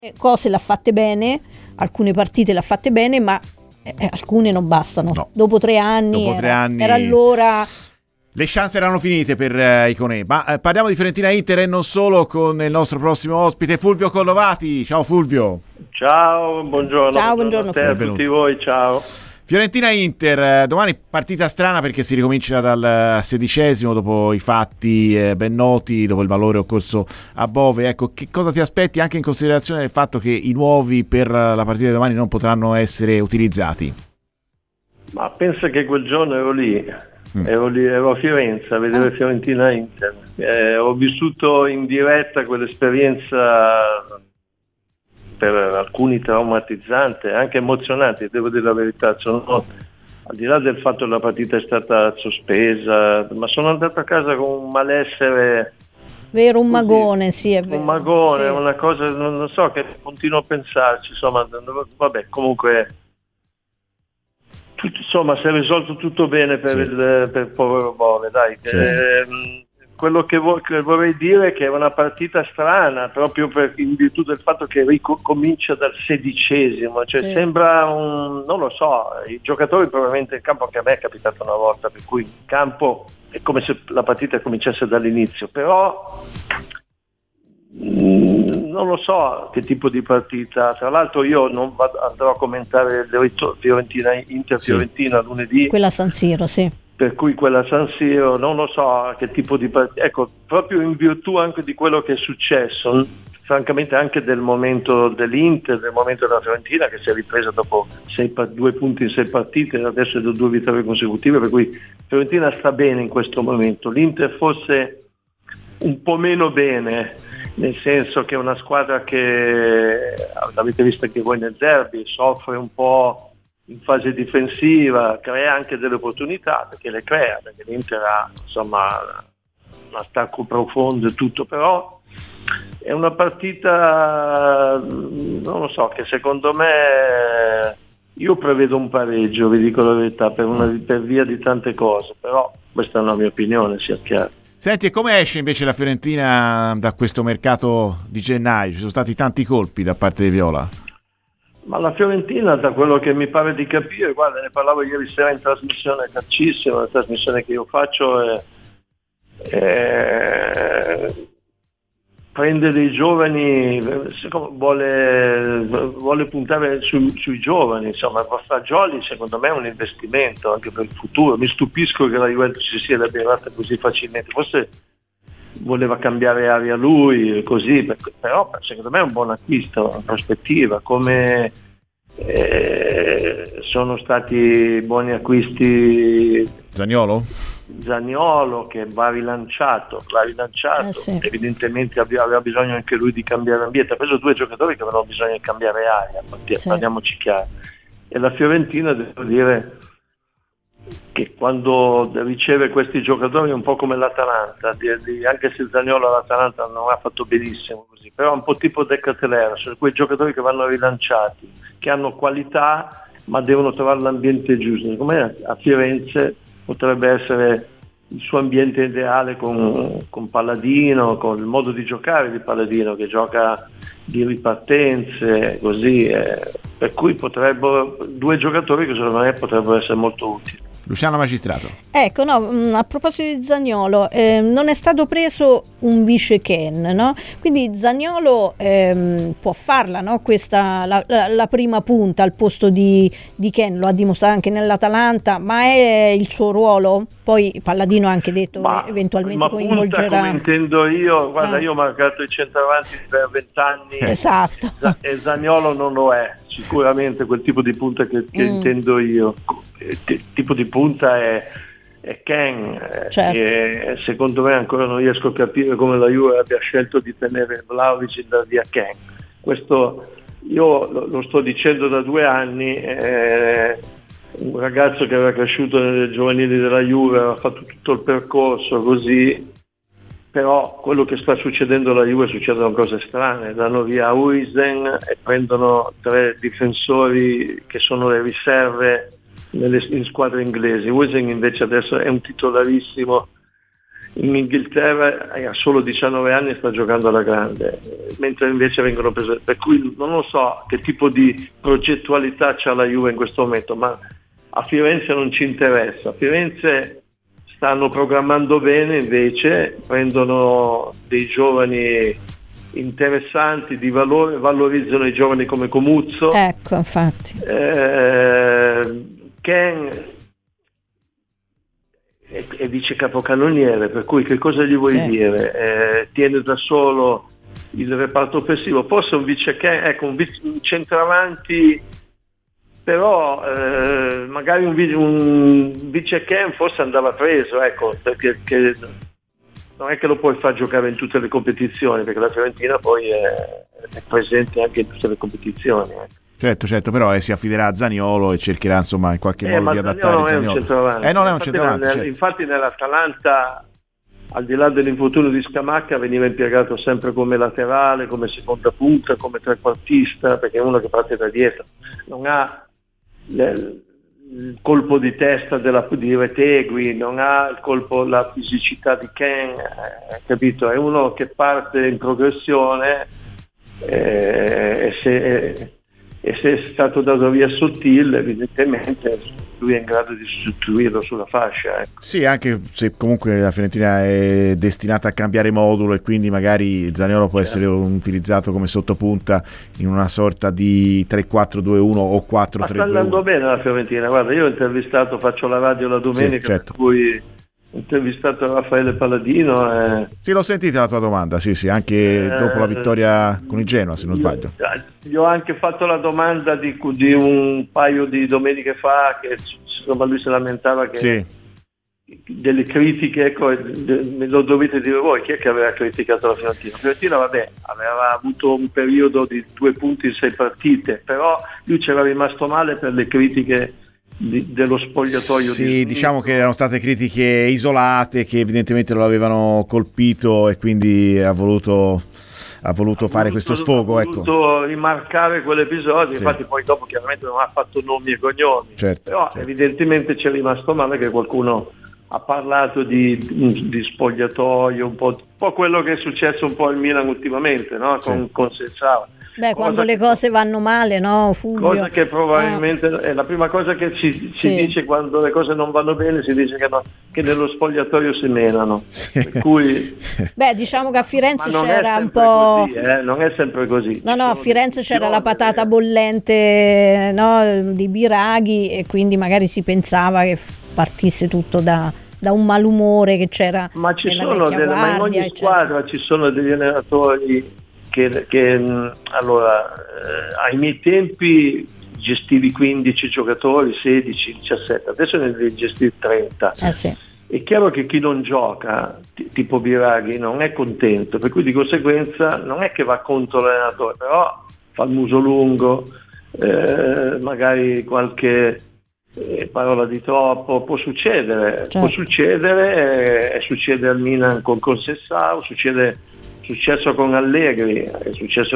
cose l'ha fatte bene, alcune partite l'ha fatte bene, ma alcune non bastano. No. Dopo 3 anni, era allora... Le chance erano finite per Iconè. Ma parliamo di Fiorentina-Inter e non solo, con il nostro prossimo ospite Fulvio Collovati. Ciao Fulvio. Ciao, buongiorno. Ciao, buongiorno a tutti voi, ciao. Fiorentina-Inter, domani partita strana perché si ricomincia dal 16° dopo i fatti ben noti, dopo il valore occorso a Bove. Ecco, che cosa ti aspetti anche in considerazione del fatto che i nuovi per la partita di domani non potranno essere utilizzati? Ma penso che quel giorno ero lì. Ero a Firenze a vedere Fiorentina-Inter. Ho vissuto in diretta quell'esperienza per alcuni traumatizzante, anche emozionante, devo dire la verità. Al di là del fatto che la partita è stata sospesa, ma sono andato a casa con un malessere vero, un magone, sì, è vero. Un magone, sì. Una cosa, non so, che continuo a pensarci, insomma, vabbè, comunque insomma si è risolto tutto bene per il povero Bove, dai. Sì. Quello che vorrei dire è che è una partita strana, proprio in virtù del fatto che comincia dal 16°, cioè sì. Sembra non lo so, i giocatori probabilmente in campo, anche a me è capitato una volta, per cui in campo è come se la partita cominciasse dall'inizio, però non lo so che tipo di partita. Tra l'altro io non andrò a commentare Inter-Fiorentina lunedì, quella a San Siro, sì. Per cui quella San Siro non lo so che tipo di partita. Ecco, proprio in virtù anche di quello che è successo, francamente anche del momento dell'Inter, del momento della Fiorentina che si è ripresa dopo 2 punti in 6 partite, adesso è da 2 vittorie consecutive, per cui Fiorentina sta bene in questo momento. L'Inter forse un po' meno bene, nel senso che è una squadra che, l'avete vista anche voi nel derby, soffre un po' in fase difensiva, crea anche delle opportunità, perché le crea, perché l'Inter ha insomma un attacco profondo e tutto, però è una partita, non lo so, che secondo me io prevedo un pareggio, vi dico la verità, per via di tante cose, però questa è una mia opinione, sia chiaro. Senti, e come esce invece la Fiorentina da questo mercato di gennaio? Ci sono stati tanti colpi da parte di Viola? Ma la Fiorentina, da quello che mi pare di capire, guarda, ne parlavo ieri sera in trasmissione Calcissimo, la trasmissione che io faccio, prende dei giovani, vuole puntare sui giovani, insomma. Fagioli secondo me è un investimento anche per il futuro. Mi stupisco che la Juventus si sia liberata così facilmente, forse voleva cambiare aria lui, così, però secondo me è un buon acquisto, una prospettiva, come sono stati buoni acquisti Zaniolo che va rilanciato, sì. Evidentemente aveva bisogno anche lui di cambiare ambiente, ha preso 2 giocatori che avevano bisogno di cambiare aria, sì. Parliamoci chiaro. E la Fiorentina, devo dire che quando riceve questi giocatori è un po' come l'Atalanta, anche se Zaniolo all'Atalanta non ha fatto benissimo così, però è un po' tipo De Catelera, sono quei giocatori che vanno rilanciati, che hanno qualità ma devono trovare l'ambiente giusto. Secondo me a Firenze potrebbe essere il suo ambiente ideale con Palladino, con il modo di giocare di Palladino che gioca di ripartenze, così, per cui potrebbero 2 giocatori che secondo me potrebbero essere molto utili. Luciano Magistrato. Ecco, no, a proposito di Zaniolo, non è stato preso un vice Ken, no? Quindi Zaniolo può farla, no? Questa la prima punta al posto di Ken, lo ha dimostrato anche nell'Atalanta, ma è il suo ruolo? Poi Palladino ha anche detto eventualmente coinvolgerà. Punta, come intendo io, guarda, io ho marcato i centravanti per 20 anni. Esatto. E Zaniolo non lo è, sicuramente quel tipo di punta che intendo io. Tipo di punta è Ken, certo. E secondo me ancora non riesco a capire come la Juve abbia scelto di tenere Vlahovic e dar via Ken. Questo io lo sto dicendo da 2 anni, un ragazzo che era cresciuto nelle giovanili della Juve, aveva fatto tutto il percorso così, però quello che sta succedendo alla Juve, succedono cose strane, danno via Huijsen e prendono 3 difensori che sono le riserve in squadre inglesi. Huijsen invece adesso è un titolarissimo in Inghilterra ha solo 19 anni e sta giocando alla grande, mentre invece vengono prese, per cui non lo so che tipo di progettualità c'ha la Juve in questo momento, ma a Firenze non ci interessa. A Firenze stanno programmando bene, invece prendono dei giovani interessanti, di valore, valorizzano i giovani come Comuzzo. Ecco, infatti. Ken è vice capocannoniere, per cui che cosa gli vuoi dire? Tiene da solo il reparto offensivo, forse un vice Ken, ecco, un centravanti, però magari un vice Ken forse andava preso, ecco, perché non è che lo puoi far giocare in tutte le competizioni, perché la Fiorentina poi è presente anche in tutte le competizioni. Certo, però si affiderà a Zaniolo e cercherà insomma in qualche modo di adattare Zaniolo. Non è un centravanti. Certo. Infatti nell'Atalanta, al di là dell'infortunio di Scamacca, veniva impiegato sempre come laterale, come seconda punta, come trequartista, perché è uno che parte da dietro. Non ha il colpo di testa di Retegui, non ha il colpo, la fisicità di Ken, capito? È uno che parte in progressione e se è stato dato via Sottile, evidentemente lui è in grado di sostituirlo sulla fascia. Ecco. Sì, anche se comunque la Fiorentina è destinata a cambiare modulo e quindi magari Zaniolo può essere utilizzato come sottopunta in una sorta di 3-4-2-1 o 4-3-2-1. Ma sta andando bene la Fiorentina, guarda, io ho intervistato, faccio la radio la domenica, certo. Per cui ho intervistato Raffaele Palladino. Sì, l'ho sentita la tua domanda, sì, anche dopo la vittoria con il Genoa, se non sbaglio. Gli ho anche fatto la domanda di un paio di domeniche fa, che insomma lui si lamentava che delle critiche, ecco, me lo dovete dire voi, chi è che aveva criticato la Fiorentina? La Fiorentina, vabbè, aveva avuto un periodo di 2 punti in 6 partite, però lui c'era rimasto male per le critiche dello spogliatoio. Sì, diciamo che erano state critiche isolate che evidentemente lo avevano colpito e quindi ha voluto fare questo sfogo. Ha voluto rimarcare quell'episodio, infatti poi dopo chiaramente non ha fatto nomi e cognomi, però evidentemente ci è rimasto male che qualcuno ha parlato di spogliatoio, un po' quello che è successo un po' al Milan ultimamente, no? Con Sessao. Beh, quando le cose vanno male, no, Fulvio? Cosa che probabilmente è la prima cosa che si dice quando le cose non vanno bene, si dice che nello spogliatoio si menano. Per cui, beh, diciamo che a Firenze c'era un po'... così, non è sempre così. No, a Firenze c'era la patata bollente, no, di Biraghi, e quindi magari si pensava che partisse tutto da un malumore che c'era. Ma ci sono ma in ogni squadra ci sono degli allenatori che allora ai miei tempi gestivi 15 giocatori, 16, 17, adesso ne devi gestire 30. Sì. È chiaro che chi non gioca, tipo Biraghi, non è contento, per cui di conseguenza non è che va contro l'allenatore, però fa il muso lungo, magari qualche parola di troppo, può succedere, succede al Milan con Sessao, è successo con Allegri, è successo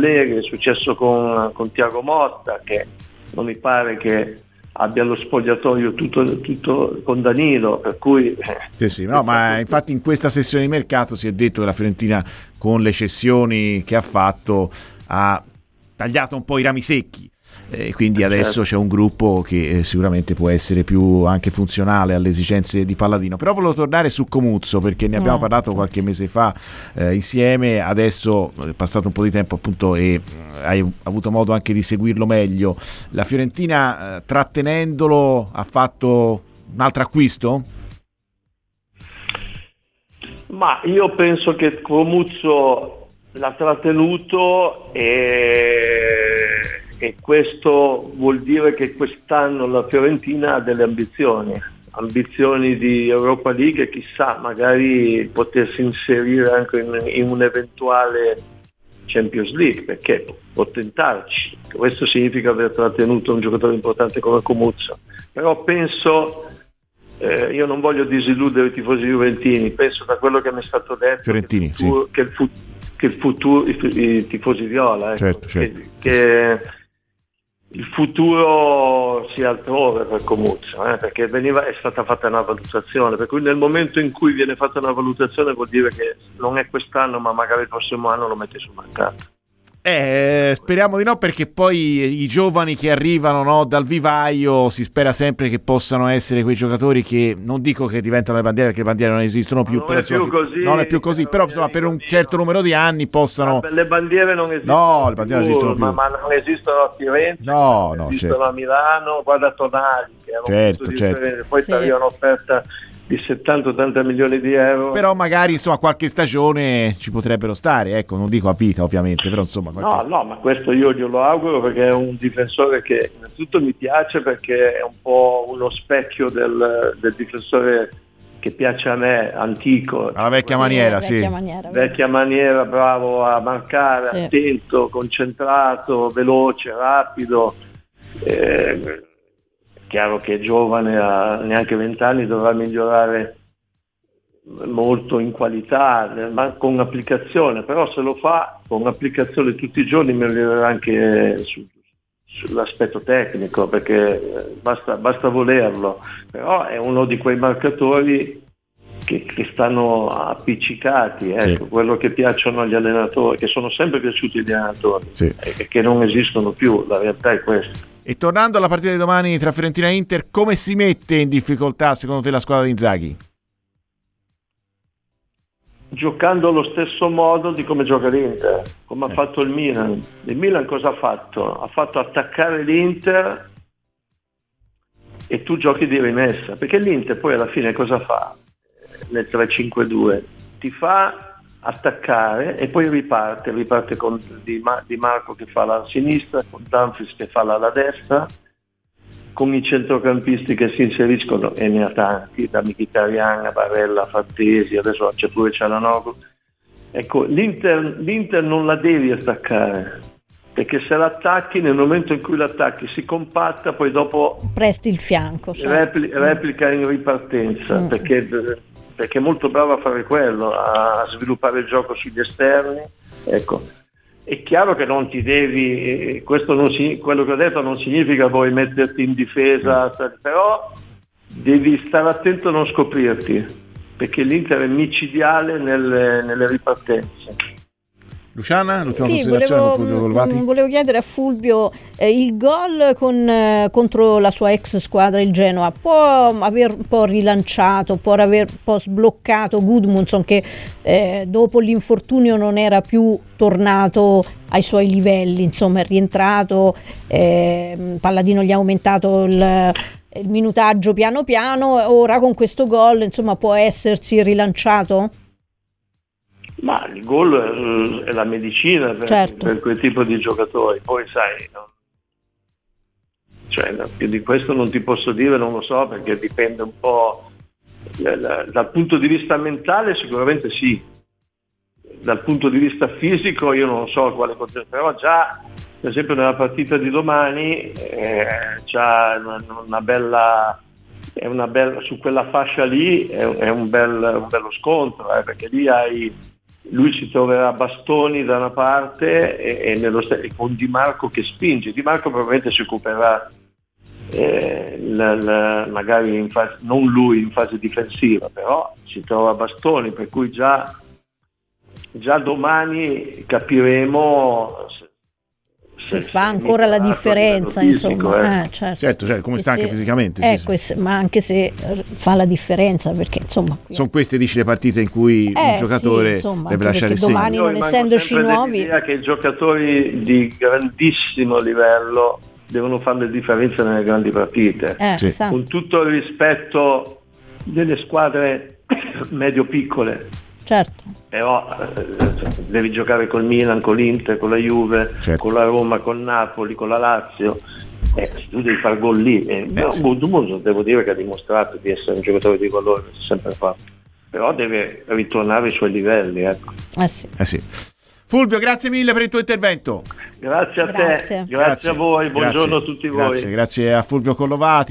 con Thiago Motta, che non mi pare che abbia lo spogliatoio tutto con Danilo, per cui ma infatti in questa sessione di mercato si è detto che la Fiorentina, con le cessioni che ha fatto, ha tagliato un po' i rami secchi. Quindi adesso c'è un gruppo che sicuramente può essere più anche funzionale alle esigenze di Palladino. Però volevo tornare su Comuzzo, perché ne abbiamo parlato qualche mese fa insieme. Adesso è passato un po' di tempo appunto e hai avuto modo anche di seguirlo meglio. La Fiorentina trattenendolo ha fatto un altro acquisto? Ma io penso che Comuzzo l'ha trattenuto e questo vuol dire che quest'anno la Fiorentina ha delle ambizioni di Europa League e chissà, magari potersi inserire anche in un eventuale Champions League, perché può tentarci. Questo significa aver trattenuto un giocatore importante come Comuzzo, però penso, io non voglio disilludere i tifosi juventini, penso da quello che mi è stato detto Fiorentini, che il futuro, i tifosi viola, ecco, certo. che il futuro sia altrove per Comuzio, perché è stata fatta una valutazione, per cui nel momento in cui viene fatta una valutazione vuol dire che non è quest'anno, ma magari il prossimo anno lo metti sul mercato. Speriamo di no, perché poi i giovani che arrivano, no, dal vivaio, si spera sempre che possano essere quei giocatori che, non dico che diventano le bandiere, perché le bandiere non esistono più, non è più così, però insomma per un certo numero di anni possano... Le bandiere non esistono, no, le bandiere non esistono più. Ma non esistono a Firenze, no, esistono certo. A Milano, guarda Tonali, che certo. Poi sì. Arriva un'offerta di 70-80 milioni di euro. Però magari insomma qualche stagione ci potrebbero stare, ecco, non dico a vita ovviamente, però insomma no, ma questo io glielo auguro, perché è un difensore che innanzitutto mi piace, perché è un po' uno specchio del difensore che piace a me, antico, alla vecchia maniera, vecchia maniera, bravo a marcare, sì. Attento, concentrato, veloce, rapido. Chiaro che è giovane, ha neanche 20 anni, dovrà migliorare molto in qualità, ma con applicazione, però se lo fa con applicazione tutti i giorni migliorerà anche sull'aspetto tecnico, perché basta volerlo, però è uno di quei marcatori che stanno appiccicati, ecco, sì. Quello che piacciono agli allenatori, che sono sempre piaciuti agli allenatori, sì. E che non esistono più, la realtà è questa. E tornando alla partita di domani tra Fiorentina e Inter, come si mette in difficoltà secondo te la squadra di Inzaghi? Giocando allo stesso modo di come gioca l'Inter, come ha fatto il Milan. Il Milan cosa ha fatto? Ha fatto attaccare l'Inter e tu giochi di rimessa, perché l'Inter poi alla fine cosa fa? Nel 3-5-2 ti fa attaccare e poi riparte con Di Marco che fa la sinistra, con Dumfries che fa la destra, con i centrocampisti che si inseriscono, e ne ha tanti, da Mkhitaryan a Barella, Frattesi, adesso c'è pure Çalhanoğlu. Ecco, l'Inter non la devi attaccare, perché se l'attacchi, nel momento in cui l'attacchi si compatta, poi dopo presti il fianco, replica in ripartenza, perché è molto bravo a fare quello, a sviluppare il gioco sugli esterni. Ecco, è chiaro che non ti devi, quello che ho detto non significa poi metterti in difesa, però devi stare attento a non scoprirti, perché l'Inter è micidiale nelle ripartenze. Luciana, sì, volevo chiedere a Fulvio, il gol contro la sua ex squadra, il Genoa, può aver un po' rilanciato, può aver un po' sbloccato Gudmundsson, che dopo l'infortunio non era più tornato ai suoi livelli, insomma è rientrato, Palladino gli ha aumentato il minutaggio piano piano, ora con questo gol insomma può essersi rilanciato? Ma il gol è la medicina per quel tipo di giocatori, poi sai, più di questo non ti posso dire, non lo so, perché dipende un po' dal punto di vista mentale, sicuramente sì, dal punto di vista fisico io non so quale cosa, però già per esempio nella partita di domani c'ha una bella su quella fascia lì è un bello scontro, perché lì lui si troverà Bastoni da una parte e con Di Marco che spinge. Di Marco probabilmente si occuperà magari in fase, non lui in fase difensiva, però si trova Bastoni, per cui già domani capiremo se fa ancora la differenza, insomma, certo, come sta anche fisicamente, ma anche se fa la differenza, perché insomma sono queste, dici, le partite in cui il giocatore deve lasciare il segno. Domani, non essendoci nuovi, l'idea che i giocatori di grandissimo livello devono fare le differenze nelle grandi partite, con tutto il rispetto delle squadre medio-piccole. Certo. Però devi giocare col Milan, con l'Inter, con la Juve, con la Roma, con Napoli, con la Lazio, tu devi far gol lì. Gudmundsson devo dire che ha dimostrato di essere un giocatore di valore, sempre fatto, però deve ritornare ai suoi livelli, ecco. Sì. Fulvio, grazie mille per il tuo intervento. Grazie a te, grazie a voi, buongiorno a tutti voi. Grazie a Fulvio Collovati.